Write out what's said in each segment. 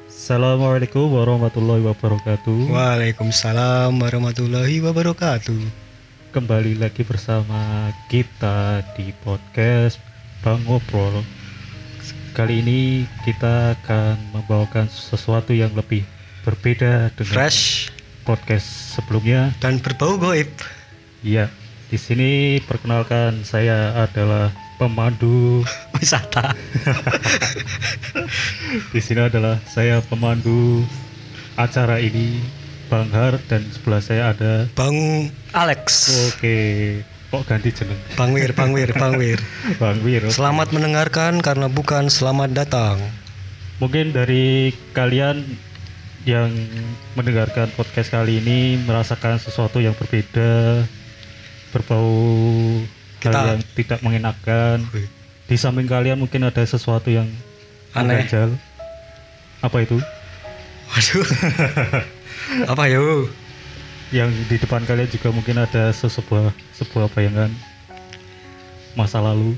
Assalamualaikum warahmatullahi wabarakatuh. Waalaikumsalam warahmatullahi wabarakatuh. Kembali lagi bersama kita di podcast Bang Ngobrol. Kali ini kita akan membawakan sesuatu yang lebih berbeda dengan Fresh podcast sebelumnya. dan berbau goib. Iya, di sini perkenalkan saya adalah pemandu. Wisata. Di sini adalah saya pemandu acara ini, Bang Har, dan sebelah saya ada. Bang Alex. Oke, kok ganti jeneng? Bang Wir. Bang Wir. Oke. Selamat mendengarkan karena bukan selamat datang. Mungkin dari kalian yang mendengarkan podcast kali ini merasakan sesuatu yang berbeda, berbau hal Kita- yang tidak mengenakan. Di samping kalian mungkin ada sesuatu yang Aneh. mengganjal. Apa itu? Waduh. Apa yo? Yang di depan kalian juga mungkin ada sebuah bayangan masa lalu.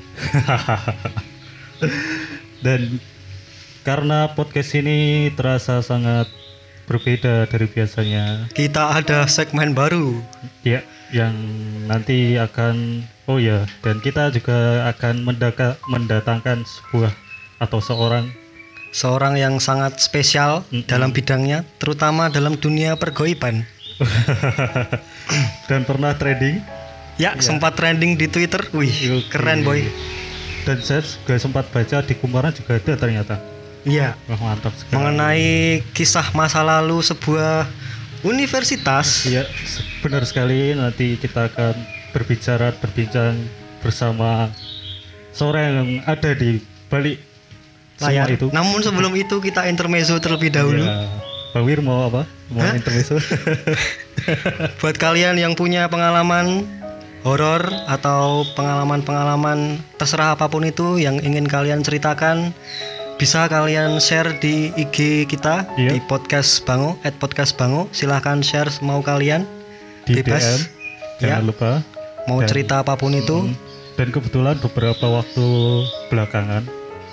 Dan karena podcast ini terasa sangat berbeda dari biasanya, Kita ada segmen baru. ya, yang nanti akan dan kita juga akan mendatangkan Seorang yang sangat spesial dalam bidangnya, terutama dalam dunia pergoiban. dan pernah trading. Ya, sempat trending di Twitter. Wih, Oke. keren boy. Dan saya juga sempat baca di Kumparan juga ada ternyata. Iya. Wah, mantap sekali. Mengenai kisah masa lalu sebuah universitas. Iya, benar sekali. Nanti kita akan berbincang bersama seorang yang ada di balik semua layar. itu. Namun sebelum itu kita intermezzo terlebih dahulu. Ya. Bang Wir mau apa? Mau Hah? intermezzo? Buat kalian yang punya pengalaman horor atau pengalaman-pengalaman terserah apapun itu yang ingin kalian ceritakan, bisa kalian share di IG kita Iya. di podcast Bango @podcastbango. Silahkan share mau kalian. Di Bebas. DM. Jangan Ya. lupa. Mau Dan- cerita apapun itu. Dan kebetulan beberapa waktu belakangan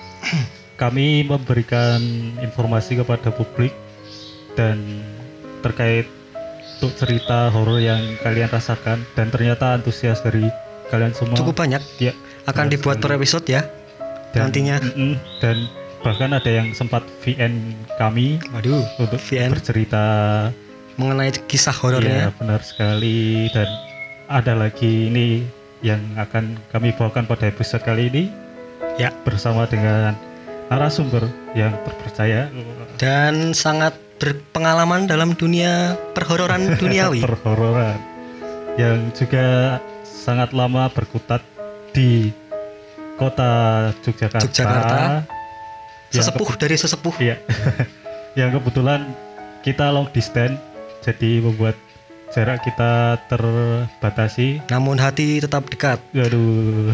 kami memberikan informasi kepada publik dan terkait untuk cerita horor yang kalian rasakan, dan ternyata antusias dari kalian semua Cukup banyak. ya Akan benar dibuat per sekali. episode ya. nantinya. Dan bahkan ada yang sempat VN kami Waduh, untuk VN. bercerita. mengenai kisah Ya, horornya. benar sekali. Dan ada lagi ini yang akan kami bawakan pada episode kali ini, Ya. bersama dengan narasumber yang terpercaya, Dan sangat berpengalaman dalam dunia perhororan duniawi. perhororan, yang juga sangat lama berkutat di kota Yogyakarta. Yogyakarta. Yang Sesepuh dari sesepuh. Iya. Yang kebetulan kita long distance, jadi membuat jarak kita terbatasi. Namun hati tetap dekat. Waduh.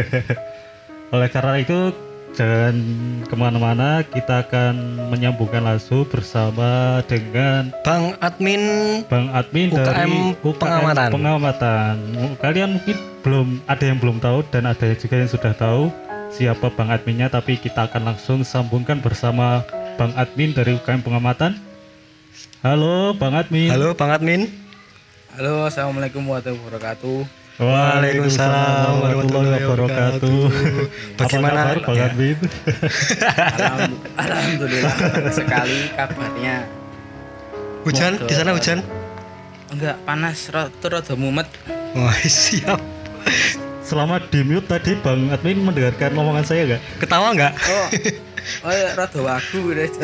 Oleh karena itu, jangan kemana-mana, kita akan menyambungkan langsung bersama dengan Bang Admin Bang Admin UKM dari Pengamatan. Pengamatan. Kalian mungkin ada yang belum tahu, dan ada juga yang sudah tahu siapa Bang Adminnya, tapi kita akan langsung sambungkan bersama Bang Admin dari UKM Pengamatan. Halo Bang Admin. Halo Bang Admin. Halo, assalamualaikum warahmatullahi wabarakatuh. Waalaikumsalam warahmatullahi wabarakatuh. Bagaimana? Apa kabar Bang Ya. Admin? Alhamdulillah sekali kabarnya. Hujan Semoga- di sana hujan? Enggak panas, rada mumet. Wah, siap. Selama di mute tadi Bang Admin mendengarkan omongan saya nggak? Ketawa nggak? Rada wagu gitu.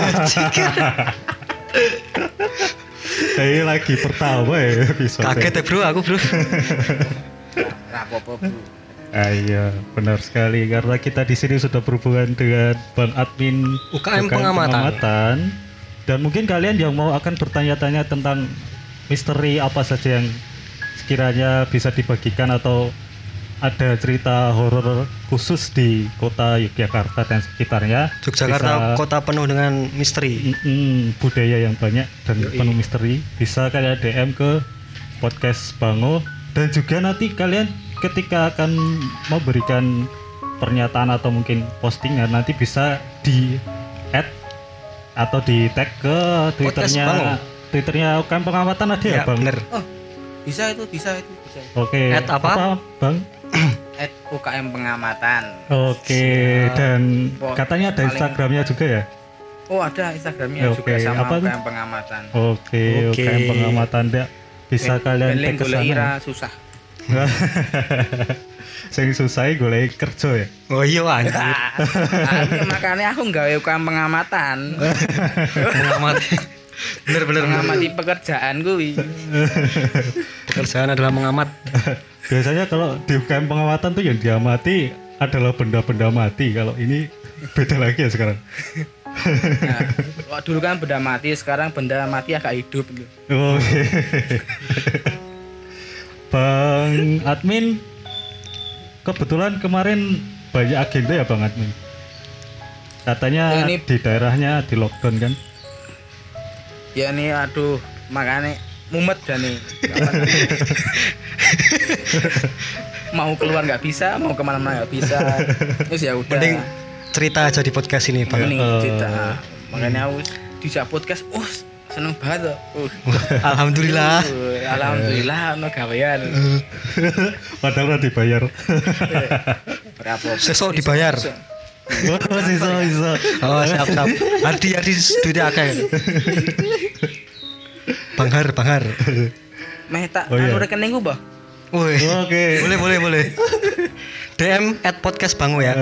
Saya lagi pertama ya episode. Kaget ya bro, aku bro. Rapopo, Bu. Iya, benar sekali, karena kita di sini sudah berhubungan dengan Bang Admin UKM Pengamatan. Dan mungkin kalian yang mau akan bertanya-tanya tentang misteri apa saja yang sekiranya bisa dibagikan, atau ada cerita horor khusus di kota Yogyakarta dan sekitarnya. Yogyakarta bisa- kota penuh dengan misteri. budaya yang banyak dan Yoi. penuh misteri, bisa kalian DM ke podcast Bango. Dan juga nanti kalian ketika akan memberikan pernyataan atau mungkin postingan, nanti bisa di add atau di tag ke Podcast Bango. Twitternya UKM Pengamatan ada ya, Ya, Bang? bener. Oh, bisa itu. Oke. At apa? Bang? UKM Pengamatan. Oke, Siap. dan Wah, katanya ada paling- Instagramnya juga ya? Oh, ada Instagramnya Oke, juga sama apa tuh? UKM Pengamatan. Oke, Oke. UKM Pengamatan Ndak bisa kalian tag ke golek sana. ira susah. Sing susah golek kerja ya. Oh iya anjir. Makanya aku nggawe UKM Pengamatan. Mengamati. Bener. Mengamati pekerjaan kuwi. Pekerjaan adalah mengamat. Biasanya kalau di UKM Pengamatan tuh yang diamati adalah benda-benda mati. Kalau ini beda lagi ya sekarang. Nah, kok dulu kan benda mati, sekarang benda mati agak hidup gitu. Oke. Bang Admin, kebetulan kemarin banyak agenda ya Bang Admin. Katanya Ini- di daerahnya di lockdown kan? Ya nih aduh, makanya mumet dan nih. Mau keluar nggak bisa, mau kemana-mana nggak bisa. Terus ya udah. Mending cerita aja di podcast ini, Bang. Mending cerita. Makanya aku dijak podcast, seneng banget. Alhamdulillah. Alhamdulillah ono gawean. Padahal udah dibayar. Berapa? Sesok dibayar. Oh, bisa. Oh, siap. Ardi duitnya akeh. Banghar. Meh tak Oh, iya. anu rekening ku, Mbah. Woi. Oke. Boleh. DM @podcast Bango ya.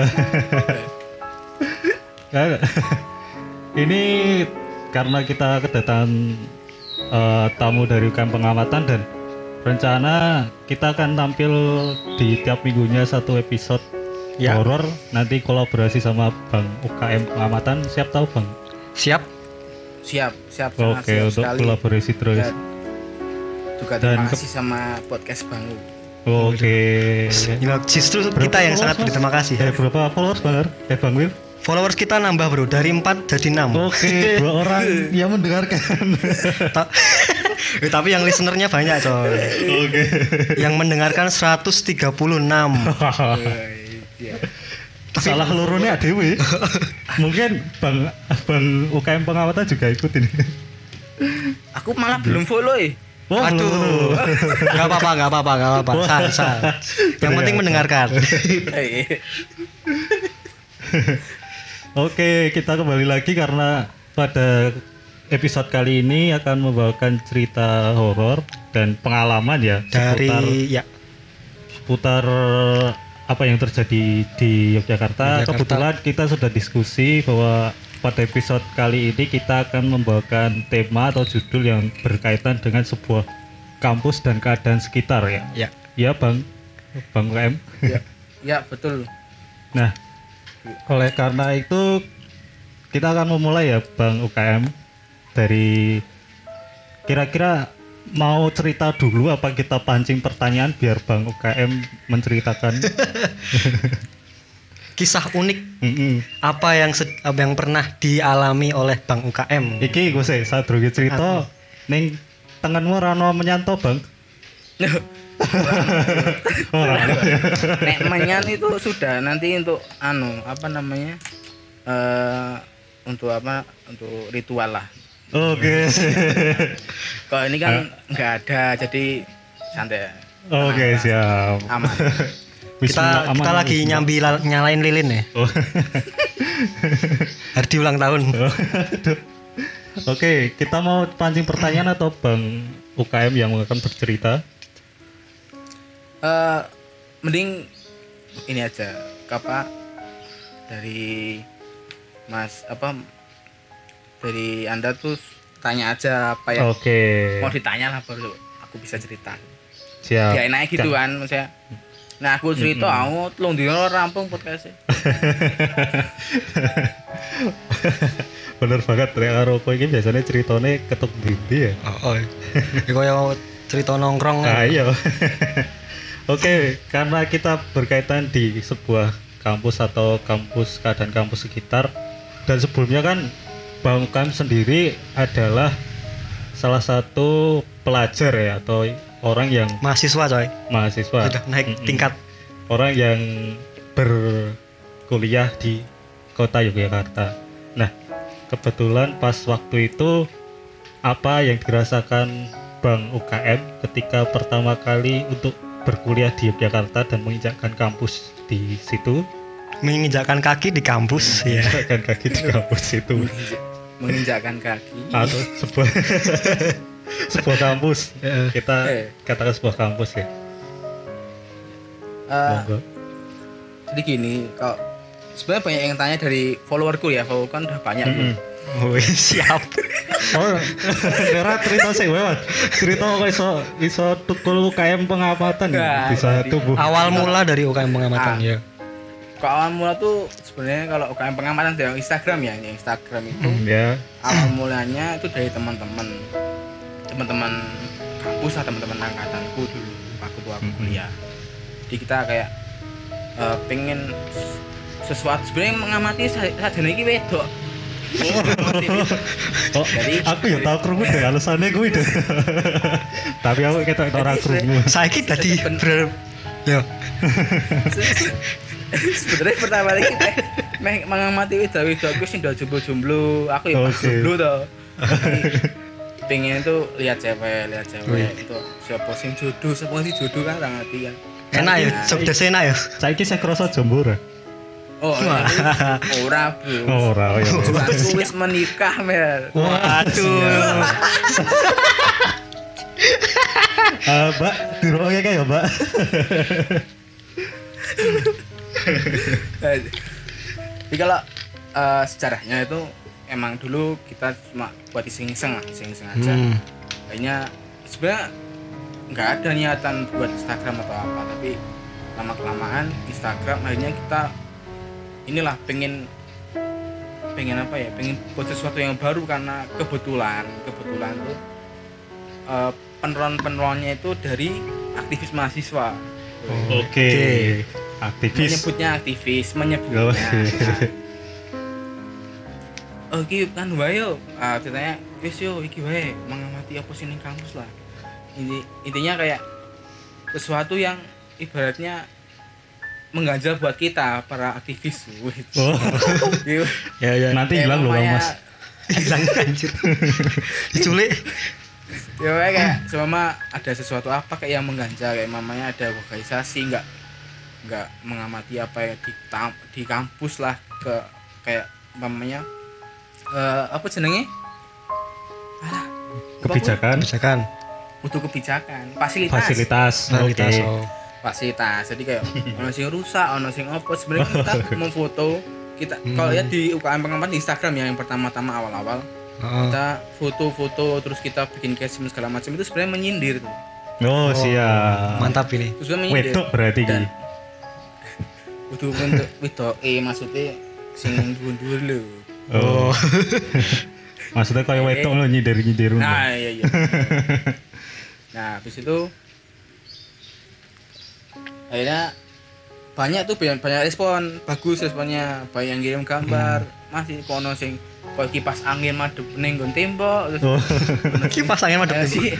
Nah, ini karena kita kedatangan tamu dari UKM Pengamatan dan rencana kita akan tampil di tiap minggunya satu episode Ya. horor, nanti kolaborasi sama Bang UKM Pengamatan. Siap tahu Bang? Siap. Siap, sangat Oke, siap untuk sekali. kolaborasi terus. Dan juga Dan terima kasih sama podcast Bangu. Oke. Ya, justru kita yang sangat berterima kasih. Berapa followers Bang? Bang Will? Followers kita nambah bro, dari 4 jadi 6. Oke, 2 orang yang mendengarkan. Tapi yang listenernya banyak coy. Oke. Yang mendengarkan 136. Iya. Salah lorone dewe. Mungkin Bang UKM Pengamatan juga ikut ini. Aku malah belum follow Oh, Aduh. Gak apa-apa. Sah. Yang penting mendengarkan. Oke, kita kembali lagi karena pada episode kali ini akan membawakan cerita horor dan pengalaman ya seputar apa yang terjadi di Yogyakarta. Kebetulan kita sudah diskusi bahwa pada episode kali ini kita akan membawakan tema atau judul yang berkaitan dengan sebuah kampus dan keadaan sekitar ya. Ya. Ya Bang UKM. Ya, betul. Nah, oleh karena itu kita akan memulai ya Bang UKM dari kira-kira mau cerita dulu apa kita pancing pertanyaan biar Bang UKM menceritakan. Kisah unik Mm-mm. apa yang pernah dialami oleh Bang UKM. Iki gue sih saat dulu cerita neng tanganmu rano menyanto Bang. Nek menyan itu sudah nanti untuk apa namanya? Untuk ritual lah. Oke. Kalau ini kan nggak ada, jadi santai. Oke, siap. Aman. Kita lagi nyalain lilin ya. Oh. Hardi ulang tahun. Aduh. Oke, kita mau pancing pertanyaan atau Bang UKM yang akan bercerita? Mending ini aja, dari Mas dari Anda tuh tanya aja apa yang Oke. mau ditanya lah, baru aku bisa cerita. Siap. Ya enaknya gitu kan, maksudnya. Nah aku cerita, aku telung dino rampung podcastnya. Bener banget, Rek Aroko ini biasanya ceritanya ketuk dindi ya. Oh. Kaya cerita nongkrong. Nah, iya. Oke, karena kita berkaitan di sebuah kampus atau keadaan kampus sekitar, dan sebelumnya kan Bang UKM sendiri adalah salah satu pelajar ya atau orang yang Mahasiswa coy. mahasiswa. Sudah naik tingkat. Orang yang berkuliah di kota Yogyakarta. Nah, kebetulan pas waktu itu apa yang dirasakan Bang UKM ketika pertama kali untuk berkuliah di Yogyakarta dan menginjakkan kampus di situ? Menginjakkan kaki di kampus ya. Menginjakkan kaki di kampus itu Menginjakkan kaki atau sebuah sebuah kampus. Kita katakan sebuah kampus ya. Monggo. Jadi gini, kalau sebenarnya banyak yang tanya dari followerku ya, follower kan udah banyak tuh. Oh, siap. Oh, Nera cerita sih, Mas. Cerita kok iso tukul UKM pengamatan Nggak, bisa berarti tumbuh. Awal mula dari UKM pengamatan ya. Kalau awal mula tuh sebenarnya kalau UKM pengamatan dari Instagram ya, yang Instagram itu Ya. awal mulanya itu dari teman-teman kampus atau teman-teman angkatanku dulu waktu aku kuliah. Jadi kita kayak pengen sesuatu sebenarnya mengamati saja ini wedok. Oh, Jadi aku ya tahu krungu deh alasannya gue deh. Tapi aku ketok ora krungu. Saiki tadi ya. Sebenarnya pertama kali kita mengamati wedok aku sing do jomblo-jomblo, aku ya pas jomblo to. Pengen tuh lihat cewek itu siapa sing jodoh, siapa sing jodoh kan ora ngerti kan. Enak ya, sok enak ya. Saiki saya kerasa jomblo. Oh, ora, Bro. Ora ya. Aku wis menikah, Mel. Waduh. Mbak, diroke kayak ya, Mbak. Jadi kalau sejarahnya itu emang dulu kita cuma buat iseng-iseng aja. Kayaknya sebenarnya nggak ada niatan buat Instagram atau apa, tapi lama-kelamaan Instagram akhirnya kita inilah pengen apa ya, pengen buat sesuatu yang baru karena kebetulan tuh peneron-peneronnya itu dari aktivis mahasiswa. Oke. Aktivis. Menyebutnya. Oh, iki kan wae yo. Ceritanya wis yo iki wae mengamati apa sih ning kampus lah. Intinya kayak sesuatu yang ibaratnya mengganjal buat kita para aktivis. Oh. Ya. Nanti hilang loh, Mas. Hilang anjir. Diculik. Ya kayak selama ada sesuatu apa kayak yang mengganjal, kayak mamanya ada organisasi nggak mengamati apa ya di kampus lah, ke kayak mamanya apa jenenge? Kebijakan. Butuh kebijakan, fasilitas. Oke. Fasilitas. Jadi kayak ono sing rusak, ono sing apa, sebenarnya kita mau foto kita kalau ya di UKM pengamatan di Instagram ya, yang pertama-tama awal-awal kita foto-foto terus kita bikin caption segala macam itu sebenarnya menyindir tuh. Oh, siap. Mantap ini. Terus menyindir. Wedok berarti iki. Kudu untuk wedok maksudnya sing dhuwur-dhuwur lho. Oh. Maksudnya kayak wedok lo nyindir. Nah, iya. Nah, habis itu akhirnya banyak respon, bagus responnya, banyak yang kirim gambar, masih kono sing koyo kipas angin madhep ning nggon tembok, terus Kipas angin madhep tembok.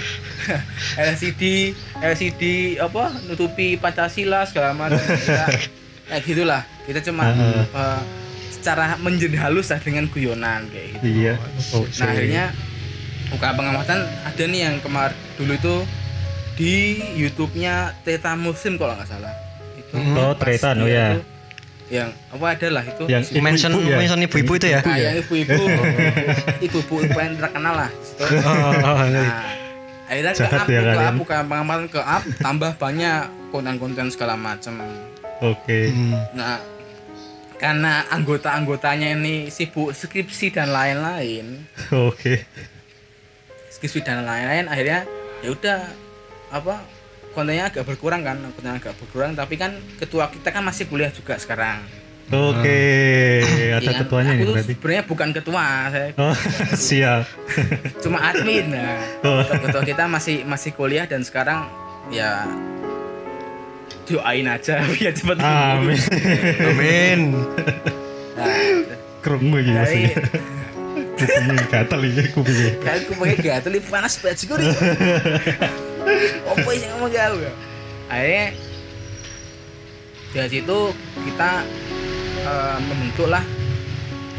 LCD apa nutupi Pancasila segala macam. Kayak gitulah. Kita cuma secara menjadi halus lah dengan guyonan kayak gitu. Iya. Nah, akhirnya UKM pengamatan ada nih yang kemarin dulu itu di YouTube-nya Treta Muslim kalau nggak salah. Itu Treta no ya. Yang apa adalah itu Yang mention ibu-ibu itu ya. Nah, yang ibu-ibu yang terkenal lah. Nah, akhirnya ke pengamatan ke up tambah banyak konten-konten segala macam. Oke. Nah, karena anggota-anggotanya ini sibuk skripsi dan lain-lain. Oke. Skripsi dan lain-lain, akhirnya ya udah apa kontennya agak berkurang tapi kan ketua kita kan masih kuliah juga sekarang. Oke. Ada ketuanya nih aku berarti. Sebenarnya bukan ketua, saya Oh, siap. cuma admin. Nah, ketua kita masih kuliah dan sekarang ya doain aja biar cepat Amin. Amin. Nah, Krungu iki sih. Kupingnya gatel iki kupingnya. kan aku pakai gatel panas banget sih. Apa sih ngomong jauh ya? Akhirnya dari situ kita membentuklah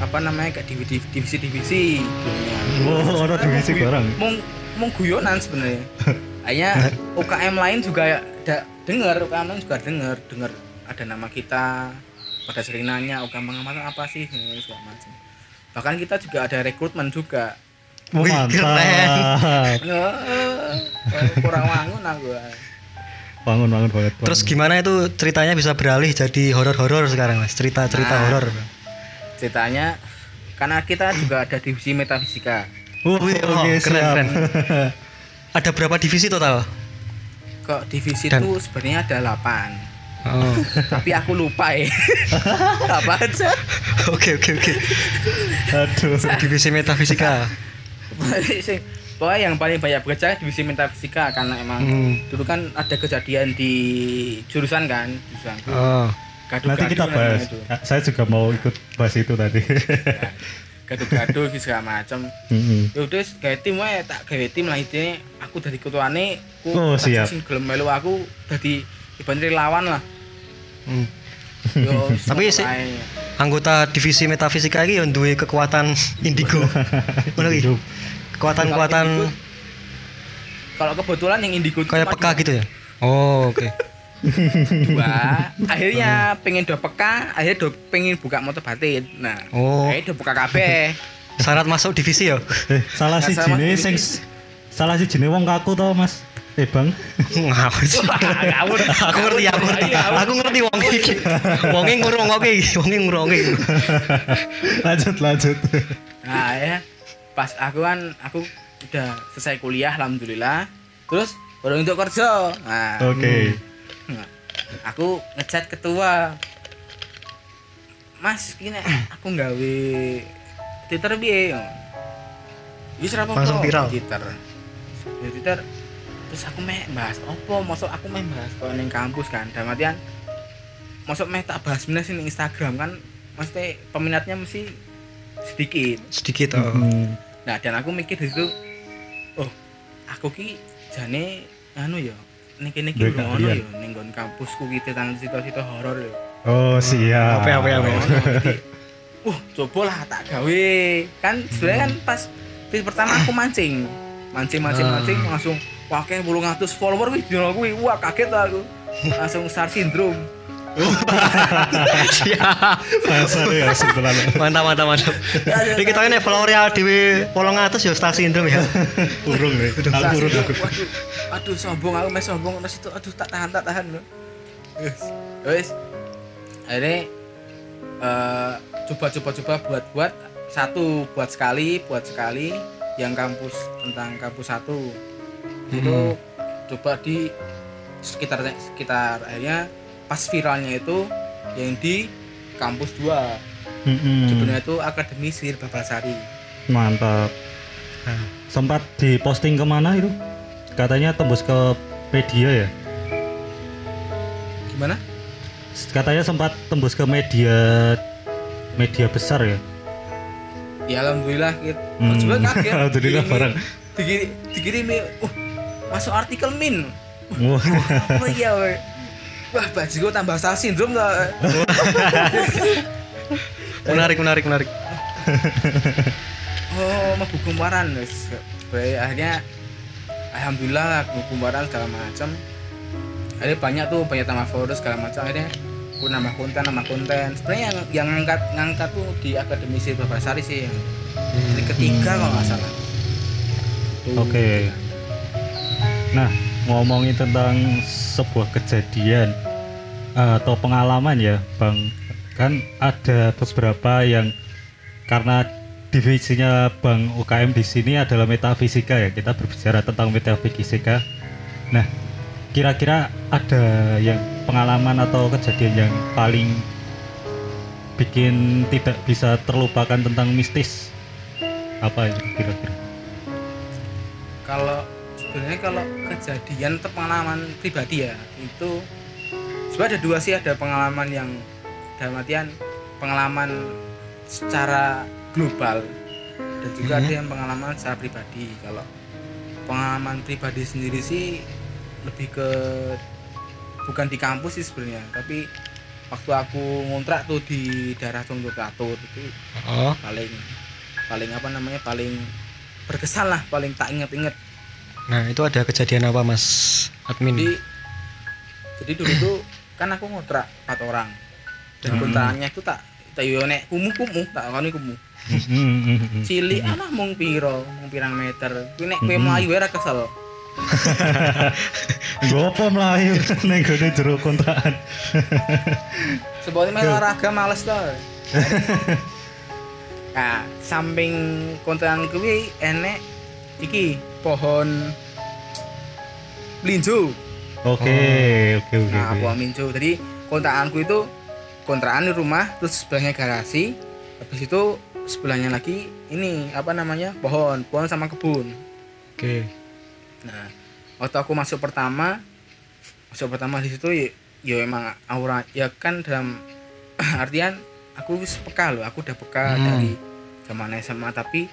apa namanya kayak divisi-divisi. Oh, ada divisi barang. Mau guyonan sebenarnya. Hanya UKM lain juga dengar ada nama kita, pada sering nanya UKM pengamatan apa sih segala macam. Bahkan kita juga ada rekrutmen juga. Oh, mantap. Kurang wangun aku. Bangun banget. Terus gimana itu ceritanya bisa beralih jadi horor-horor sekarang Mas? Cerita horor. Ceritanya karena kita juga ada divisi metafisika. Oke, keren. Ada berapa divisi total? Kok divisi itu sebenarnya ada 8. Oh. Tapi aku lupa ya. Apa aja? Oke. Aduh. Divisi metafisika. Pokoknya yang paling banyak bekerja divisi metafisika karena emang dulu kan ada kejadian di jurusan Oh. Nanti kita bahas. Saya juga mau ikut bahas itu tadi. Gaduh-gaduh segala macam. Ya udah gawe tim wae, tak gawe tim lah intine aku dadi ketuane. Siap. Sing gelem melu aku dadi ibaratnya relawan lah. Yo, tapi sih anggota divisi metafisika iki yo duwe kekuatan indigo. Ngono iki. Kekuatan kalau kebetulan yang indigo kayak peka gitu ya. Oh, oke. Dua akhirnya pengen do peka, akhirnya do pengen buka motor batin. Nah, akhirnya do buka kabeh. Syarat masuk divisi ya. Salah si jene wong kaku to, Mas. Bang. Ngawur. Aku ngerti wong iki. Wonge ngrungokke. Lanjut. Nah, ya. Pas aku udah selesai kuliah alhamdulillah. Terus baru untuk kerja. Nah. Oke. Nah, aku ngechat ketua. Mas, gini aku nggawe Twitter piye? Wis ora apa-apa. Langsung viral. Twitter. Terus aku bahas opo? Mosok aku bahas kok ning kampus kan. Dalam artian mosok tak bahas meneh sing Instagram kan mesti peminatnya mesti sedikit. Nah, dan aku mikir di situ, aku ki jane ya niki ngono ya ning nggon kampusku ki tentang cerita-cerita horor ya. Oh, siap. Apa. Coba lah tak gawe. Kan sebenarnya kan pas pertama aku mancing langsung pakai 800 follower wih dino kuwi. Wah, kaget aku. Langsung star syndrome. Siap. Mantap. Iki kita ini follower dhewe 800 ya star syndrome ya. Urung ya. Aku. Aduh, sombong aku sombong terus itu. Aduh, tak tahan lho. Wis. Akhirnya coba buat satu buat sekali yang tentang kampus 1 itu coba di sekitar akhirnya pas viralnya itu yang di kampus 2 judulnya itu Akademi Sihir Babasari. Mantap. Sempat diposting kemana itu? Katanya tembus ke media ya? Gimana? Katanya sempat tembus ke media besar ya? Ya alhamdulillah gitu. Coba kaget. Alhamdulillah barang. Dikirim masuk artikel min. Wah. Oh iya. Wah, baju gue tambah star syndrome lah. Menarik. Mau kumparan guys. Akhirnya alhamdulillah kumparan segala macam. Akhirnya banyak tambah follower segala macam. Akhirnya aku nambah konten. Sebenarnya yang ngangkat tuh di Akademi Sihir Babasari sih. Jadi ketiga kalau nggak salah. Oke. Nah, ngomongin tentang sebuah kejadian atau pengalaman ya, Bang. Kan ada beberapa yang karena divisinya Bang UKM di sini adalah metafisika ya. Kita berbicara tentang metafisika. Nah, kira-kira ada yang pengalaman atau kejadian yang paling bikin tidak bisa terlupakan tentang mistis? Apa itu kira-kira? Kalau kejadian atau pengalaman pribadi ya itu sebenarnya ada 2 sih. Ada pengalaman yang dalam artian pengalaman secara global dan juga ada yang pengalaman secara pribadi. Kalau pengalaman pribadi sendiri sih lebih ke bukan di kampus sih sebenarnya, tapi waktu aku ngontrak tuh di daerah Contoh itu Oh. paling apa namanya paling berkesan lah, paling tak inget-inget. Nah, itu ada kejadian apa Mas admin? Jadi dulu tuh kan aku ngontrak 4 orang dan kontrakannya itu tak yo nek kumuh tak koni kumuh. Cilik ana mung pirang meter. Kuwi nek kowe mlayu ora kesel. Gopo mlayu ning gone jero kontrakan. Sebab main olahraga males to. Nah, samping kontrakan kuwi enek iki pohon linjo. Oke. Nah, pohon linjo. Jadi kontrakanku itu kontrakan di rumah, terus sebelahnya garasi. Habis itu sebelahnya lagi ini apa namanya? pohon sama kebun. Oke. Nah, waktu aku masuk pertama di situ ya emang aura ya kan dalam artian aku wis peka loh, aku udah peka dari zaman SMA tapi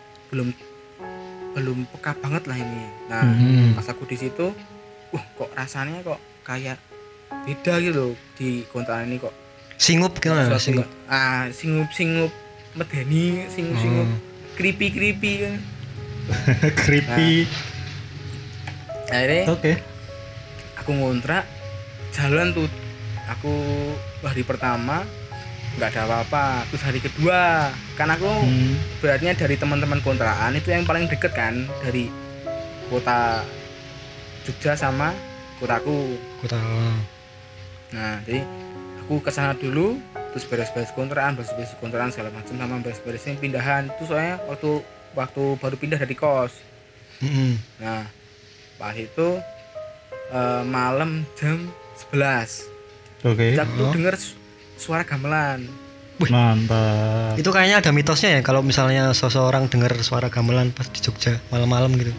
belum peka banget lah ini. Nah, pas aku di situ, kok rasanya kok kayak beda gitu loh di kontrakan ini kok. Singup gimana? Singup. Singup medeni, singup creepy kan. Creepy. Akhirnya Oke. aku ngontrak jalan tuh, aku hari pertama nggak ada apa-apa, terus hari kedua kan aku beratnya dari teman-teman kontrakan itu yang paling deket kan dari kota Jogja sama kotaku. Nah jadi aku kesana dulu terus beres-beres kontrakan segala macam sama beres-beresin pindahan itu soalnya waktu baru pindah dari kos. Nah pas itu malam jam 11. Oke. Aku denger suara gamelan. Mantap. Itu kayaknya ada mitosnya ya kalau misalnya seseorang dengar suara gamelan pas di Jogja malam-malam gitu.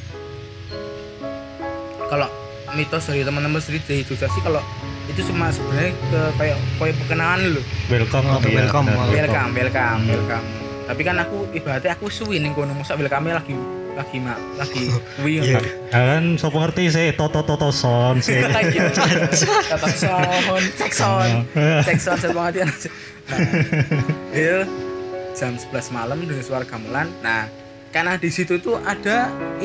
Kalau mitos dari teman-teman sendiri dari Jogja sih kalau itu cuma sebenarnya kayak perkenalan loh. Welcome. Welcome. Tapi kan aku ibaratnya aku suwi ning kono mosok welcome lagi kuwi. Kan sapa ngerti sih toto son sih. Cek sound semangat ya. Jam 11 malam dengan suara gamelan. Nah, karena di situ tuh ada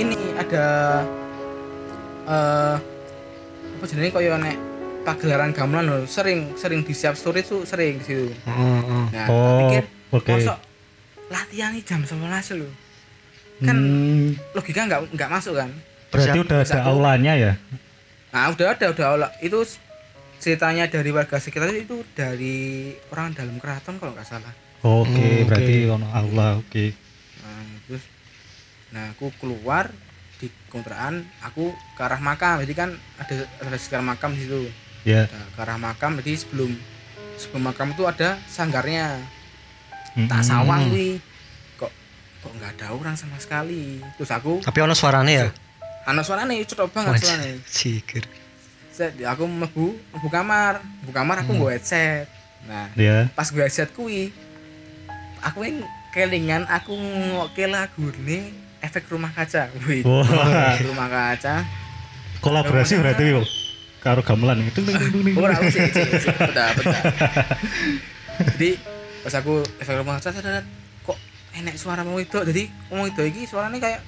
apa jenenge koyo nek pagelaran gamelan lho, sering di siap story tuh sering di situ. Nah, pikir mosok latihan jam 11 lho. Kan logika enggak masuk kan. Berarti udah ada aulanya ya? Nah, udah aula. Itu ceritanya dari warga sekitar itu dari orang dalam keraton kalau nggak salah. Oke, berarti ono aula, oke. Nah, aku keluar di kontrakan, aku ke arah makam. Jadi kan ada sekitar makam di situ. Ya. Nah, ke arah makam, jadi sebelum makam itu ada sanggarnya. Tak sawang kuwi. Kok nggak ada orang sama sekali. Terus aku tapi ono suarane ya? Ono suarane, cetok banget suarane. Sikir. Aku mlebu kamar aku nggo headset. Nah, pas gue headset kuwi aku kelingan aku ngokke lagune Efek Rumah Kaca. Wih. Rumah Kaca. Kolaborasi berarti karo gamelan itu. Ora sih. Betul. Jadi pas aku Efek Rumah Kaca sadar kok enek suara wong itu. Jadi wong itu iki suaranya kayak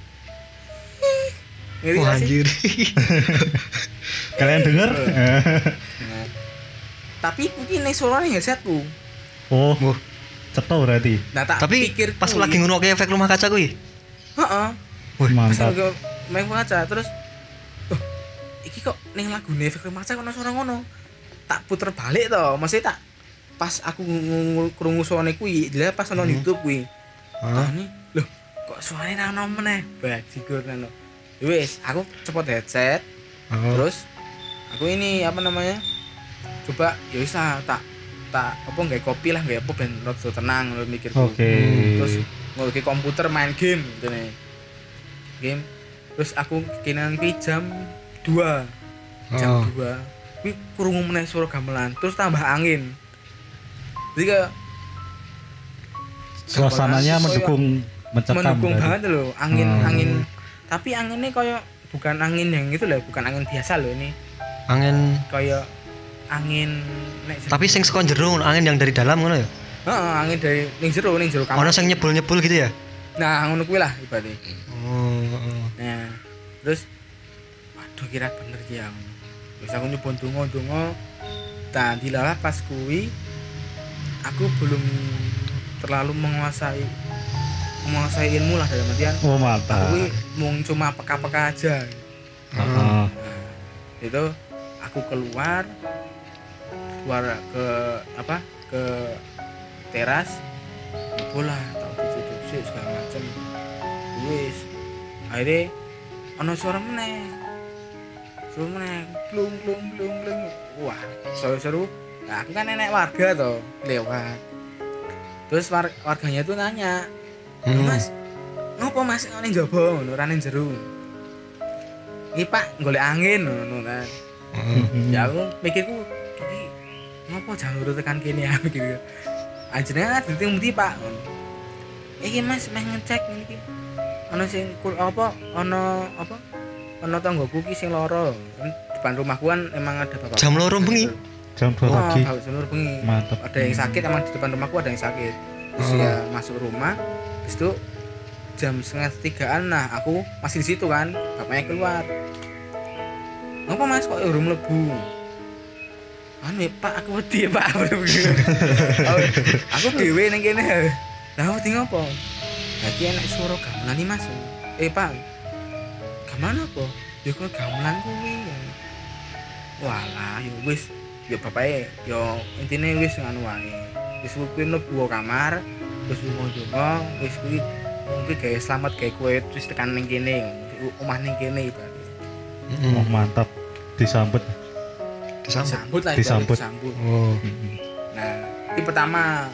wah anjir. Kalian dengar? Nah, tapi iki nek suarane headsetku. Oh, cetok berarti. Nah, tapi pas lagi ngono ke Efek Rumah Kaca kuwi. Heeh. Wih, mantap. Main kaca terus iki kok ning lagune Efek Rumah Kaca ono suara ngono. Tak puter balik to, maksudnya tak pas aku krungu suarane kuwi, dia pas nonton YouTube kuwi. Tani, loh, kok suarane ra ono meneh? Bajigur ngono. Wis, aku cepet headset. Terus aku ini apa namanya? Coba ya wis tak apa nggae kopi lah, nggae apa ben rada tenang lho mikirku. Terus nggae komputer main game gitu nih. Game. Terus aku kekinan kuwi jam 2. Jam 2. Kuwi krungu meneh suara gamelan, terus tambah angin. Jadi kayak suasananya mendukung banget loh, angin. Tapi anginnya kayak bukan angin yang itu loh, bukan angin biasa loh ini. Angin kayak angin nek Tapi sing saka jero angin yang dari dalam ngono ya. heeh, angin dari ning jero kamar. Ono sing nyebul-nyebul gitu ya. Nah, ngono kuwi lah ibaratnya. Oh. Nah, terus waduh kira bener ki ya. Wis aku nyoba donga-donga. Nah, dilalah pas kuwi aku belum terlalu menguasai ilmu lah dalam artian Oh, mantap. aku mung cuma peka-peka aja. Heeh. Nah, itu aku keluar ke teras bola tak cuci segala macem wis akhirnya ono suara meneh blung wah seru nah aku kan nenek warga toh lewat terus warganya tuh nanya mas ngopo mas ning njaba ngono ora ning jero iki pak golek angin ngono kan ya aku mikirku iki ngopo jangan tekan kene ya gitu anjene kan dadi pak iki mas meh ngecek iki ana sing ana tanggoku ki sing lara depan rumahku kan emang ada bapak Jam 2 bengi. Jam 2 pagi. Jam 2 bengi Mantap. ada yang sakit emang di depan rumahku ada yang sakit terus ya masuk rumah habis itu jam 2:30 nah aku masih di situ kan bapaknya keluar ngapa mas kok urung mlebu anu ya pak aku wedi ya pak aku dhewe ning kene lah wedi ngopo lagi enak suara gamelan nih mas pak gamelan apa ya kok gamelan kuwi walah yo wis yo bapake yo intine wis ngono wae wis kuwi mlebu kamar terus lunga wis kuwi gawe selamat gawe kowe terus tekan ning kene omah ning kene ibarat Oh, mantap. Disambut. disambut lah Disambut. disambut. Oh. Nah, ini pertama.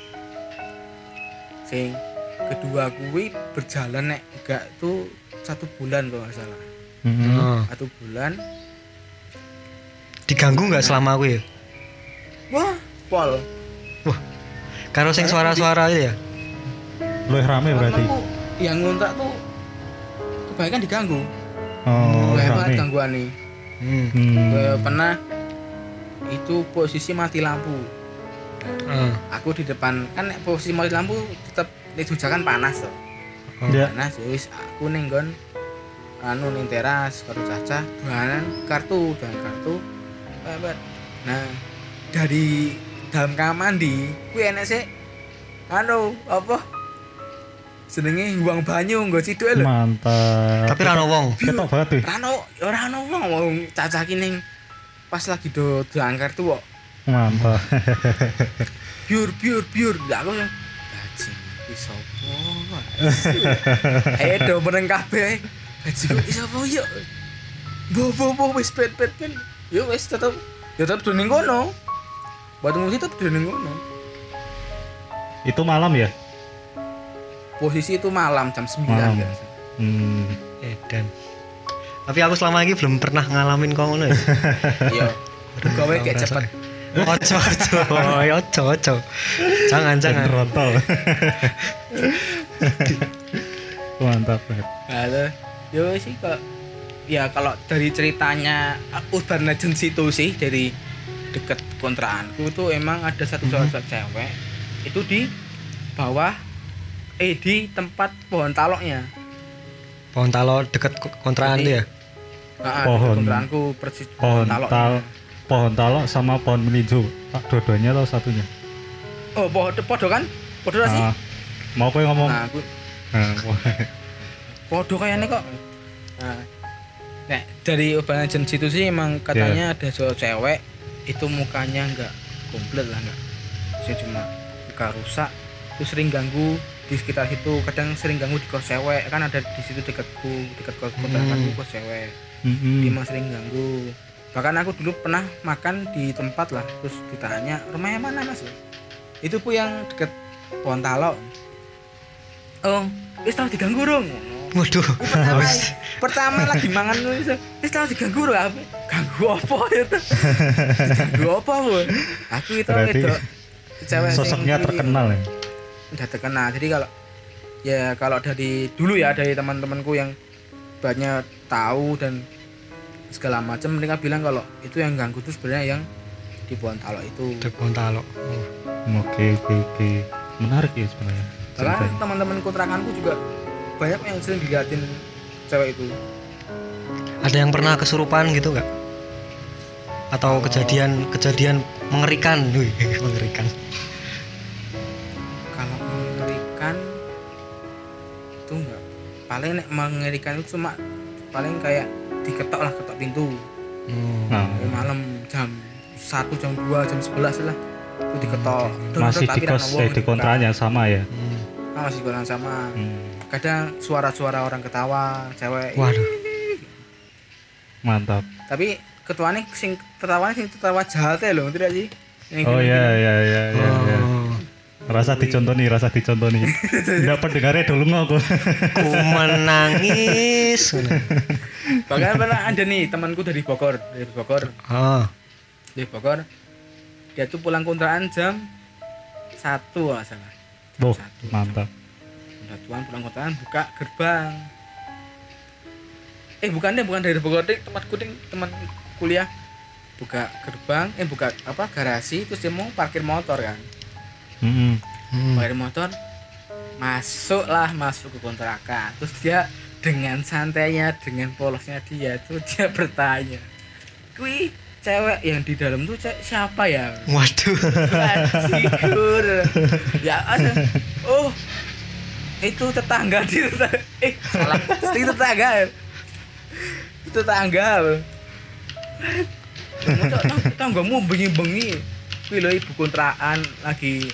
Sing kedua kuwi berjalan nek enggak tuh 1 bulan kalau nggak salah. Oh. 1 bulan. Diganggu nggak selama aku ya? Wah, pol. Karo sing suara-suara itu ya? Luwih rame berarti. Aku yang ngontrak tuh kebanyakan diganggu. Oh, Hebat rame. gangguan nih. Pernah itu posisi mati lampu. Aku di depan kan nek posisi mati lampu tetap nek hujan kan panas tuh. Ya. Panas ya wis aku ning nggon anu ning teras karo Caca dolanan kartu. Hebat. Nah, dari dalam kamar mandi kuwi enek sik anu apa jenenge buang banyu nggo ciduk lho. Mantap. Tapi ra ono wong. Ketok banget tuh. Ora ono wong Caca ki ning pas lagi do angker tuh kok. Mantap. Biur. Lah aku yang bajing iki sapa? Do meneng kabeh. Bajing iki sapa yo? Bo wis pet. Yo wis tetep do ning kono. Batu musik tetep do ning kono. Itu malam ya? Posisi itu malam jam 9 Malam. ya. Edan. Tapi aku selama ini belum pernah ngalamin kok ngono ya. Iya. Gawe kayak cepet. Ojo. Jangan. Rontol. Mantap banget. Nah, yo sih kalau dari ceritanya Urban Legend itu sih dari deket kontrakanku itu emang ada satu cewek itu di bawah di tempat pohon taloknya. Pohon talok deket kontrakan itu ya. Pohon. Kontrakanku persis Pohon taloknya. pohon talok sama pohon melinjo. Dua-duanya atau satunya? Oh, podo kan? Podo lah sih. Mau kowe ngomong. Nah, aku podo kayaknya kok. Nah, dari Urban Legend situ sih emang katanya ada seorang cewek itu mukanya enggak komplit lah enggak. Saya cuma muka rusak, itu sering ganggu di sekitar situ, kadang sering ganggu di kos cewek kan ada di situ dekat kos kontrakanku kos cewek. Dia emang sering ganggu. Bahkan aku dulu pernah makan di tempat lah, terus ditanya rumahnya mana mas? Itu pun yang deket pohon talok. Oh, wis tau diganggu dong. Waduh. Pertama lagi mangan wis tau diganggu dong. Ganggu apa itu? Ganggu apa bu? Aku itu cewek sosoknya terkenal ya. Udah terkenal. Jadi kalau dari dulu ya dari teman-temanku yang banyak tahu dan segala macam mereka bilang kalau itu yang ganggu itu sebenarnya yang di Bontalo itu. Di Bontalo. Oke. Menarik ya sebenarnya. Karena teman-teman kontrakanku juga banyak yang sering diliatin cewek itu. Ada yang pernah kesurupan gitu nggak? Atau kejadian mengerikan? Wih, mengerikan. Kalau mengerikan itu enggak. Paling nek mengerikan itu cuma paling kayak diketok pintu. Malam jam 1, jam 2, jam 11 lah. Itu diketok. Masih di kos di kontrakan yang sama ya? Masih kontrakan sama. Kadang suara-suara orang ketawa, cewek. Waduh. Mantap. Tapi ketuanya sing tertawa jahat ya loh, tidak sih? Oh iya. Rasa dicontoni. Dapat dengarnya dulu aku. Ku menangis. Bahkan pernah ada nih temanku dari Bogor. Dari Bogor. Dia tuh pulang kontrakan jam 1 salah. Oh, mantap. Udah tuan pulang kontrakan buka gerbang. Bukan dari Bogor, teman kuliah. Buka gerbang, buka garasi, terus dia mau parkir motor kan. Parkir motor, masuk ke kontrakan. Terus dia dengan santainya, dengan polosnya dia bertanya, "Kui cewek yang di dalam tuh siapa ya?" Waduh. Cikur. Ya ada. Oh, itu tetangga di salah. Itu tetangga. Tanggamu bengi-bengi. Kuwi lho ibu kontrakan lagi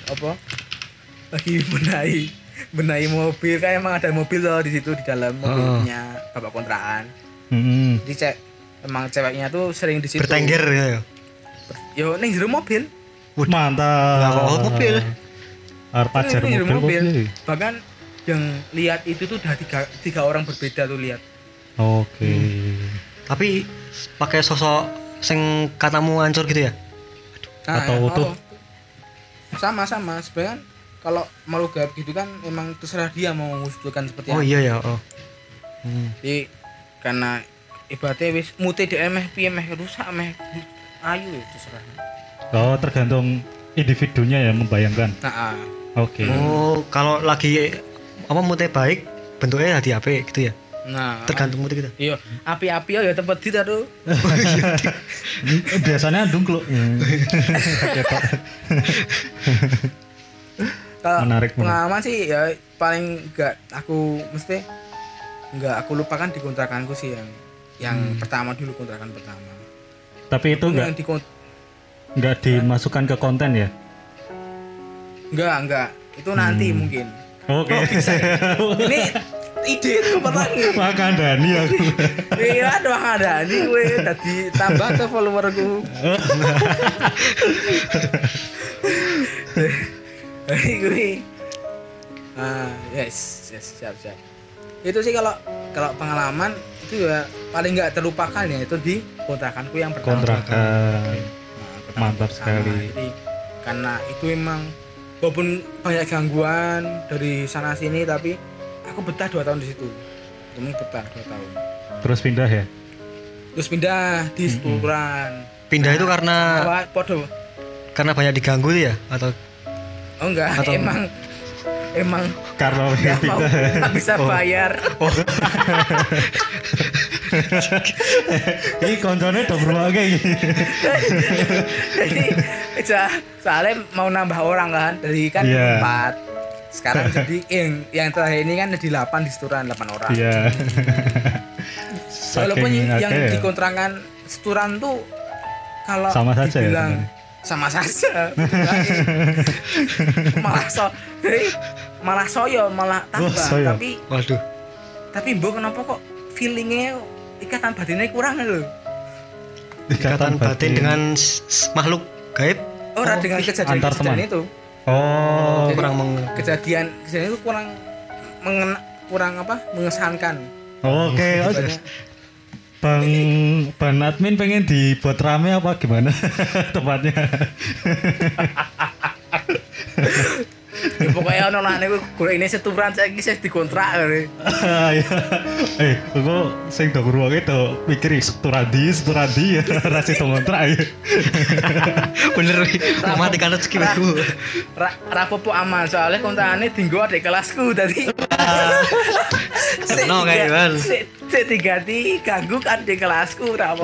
benahi mobil, kayak emang ada mobil loh di situ di dalam mobilnya bapak kontrakan. Jadi emang ceweknya tuh sering di situ. Bertengger ya. Yo ning jero mobil. Mantap. Lah kok mobil? Arep pajar mobil. Bahkan yang lihat itu tuh udah tiga orang berbeda tuh lihat. Oke. Tapi pakai sosok sing katamu hancur gitu ya? Atau utuh? Sama sebenarnya kalau malu gaib gitu kan emang terserah dia mau mengusulkan seperti apa. Oh iya ya. Jadi karena ibaratnya wis mute dhek piye rusak ayu ya terserah. Oh, tergantung individunya ya membayangkan. Oke. Oh, kalau lagi mute baik bentuknya hati apik gitu ya? Nah, tergantung mute gitu. Iya, api-api ya tempat dit aduh. Biasanya dungkluk. Menarik. Pengalaman sih ya paling enggak aku lupakan di kontrakanku sih yang pertama dulu, kontrakan pertama. Tapi itu enggak dimasukkan ke konten ya? Enggak. Itu nanti mungkin. Oke. Ini ide itu pertanyaan. Makan Dani aku. Iya, makan Dani gue tadi tambah ke followerku. Gue. Yes, siap. Itu sih kalau pengalaman itu ya paling enggak terlupakan ya itu di kontrakanku yang pertama. Kontrakan. Mantap sekali. Jadi karena itu emang walaupun banyak gangguan dari sana sini tapi aku betah 2 tahun di situ. Temen betah 2 tahun. Terus pindah ya? Terus pindah di Seturan. Pindah itu karena podo. Karena banyak diganggu ya atau? Oh enggak, atau emang karena nggak bisa bayar. Ini konconnya udah berubah kayak gini. Jadi soalnya mau nambah orang kan dari 4. Sekarang jadi yang terakhir ini kan jadi 8 di Seturan, 8 orang. Iya. Walaupun yang di kontrakan Seturan tuh kalau sama saja dibilang, ya. Sama saja. malah soyo malah tambah. Tapi mbok kenapa kok feelingnya ikatan batinnya kurang loh. Ikatan batin dengan makhluk gaib? Dengan kejadian itu. Oh, kejadian itu kurang mengesankan. Oke. Bang admin pengen dibuat rame apa gimana tempatnya? Ya pokoknya ono lah niku golek ini seturan saiki sih dikontrak kare. Kok sing do ruang itu mikir Turadi ya rasa kontrak ya. Bener mati kan rezeki aku. Rapopo aman soalnya kontrakane dinggo adek kelasku dadi. No kayak gimana? Sik diganti ganggu adek kelasku rapopo.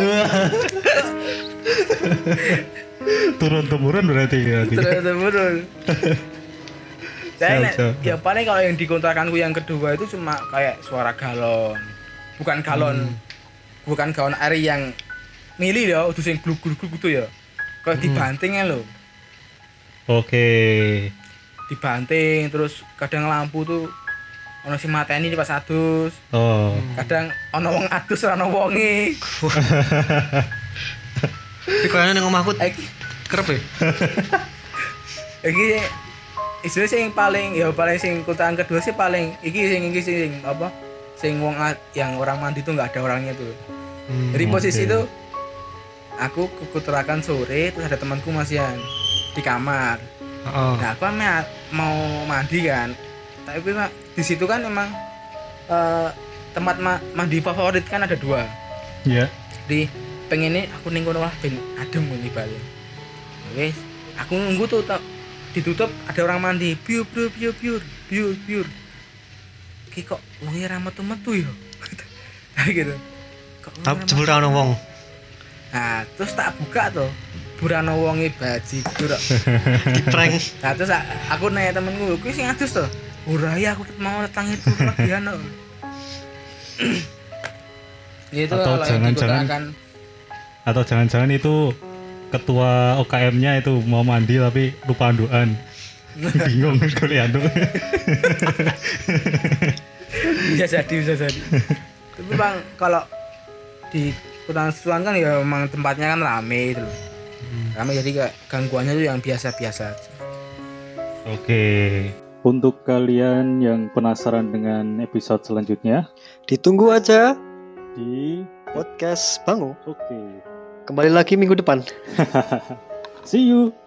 Turun-temurun berarti ya. Turun-temurun. Saya Siap. ya paling kalau yang di kontrakanku yang kedua itu cuma kayak suara galon. Bukan galon. Bukan galon air yang mili ya, udah sing gluk-gluk gitu ya. Kayak dibanting ya lho. Oke. Dibanting terus kadang lampu tuh ono sing mateni pas adus. Oh. Kadang ono wong adus ora ono wonge. Iki kayane ning omahku kerep ya. Iki istilahnya sing paling sing kontrakan kedua sih paling iki sing apa? Sing wong yang orang mandi tuh nggak ada orangnya tuh. Jadi posisi itu aku ke kontrakan sore terus ada temanku masihan di kamar. Nah aku mau mandi kan, tapi di situ kan emang tempat mandi favorit kan ada 2. Iya. Di pengen ini aku ning kono lah ben adem ngene bali. Wes, aku nunggu tuh ditutup ada orang mandi. Biur. Ki kok wong ra metu-metu ya. Kayak gitu. Tapi jebul ra ono wong. Nah, terus tak buka tuh. Burano wonge bajigur kok. Di-prank. Nah, terus aku nanya temenku, "Kuwi sing adus to?" "Ora ya, aku mau datang itu lagi ano." Itu Atau kalau yang jangan-jangan atau jangan-jangan itu ketua OKM-nya itu mau mandi tapi lupa anduan. Bingung kuliah anduk. bisa jadi. Tapi Bang, kalau di Kota Suan kan ya memang tempatnya kan rame itu loh. Rame jadi kayak gangguannya tuh yang biasa-biasa aja. Oke. Untuk kalian yang penasaran dengan episode selanjutnya Ditunggu aja di podcast Bango. Oke. Kembali lagi minggu depan. See you.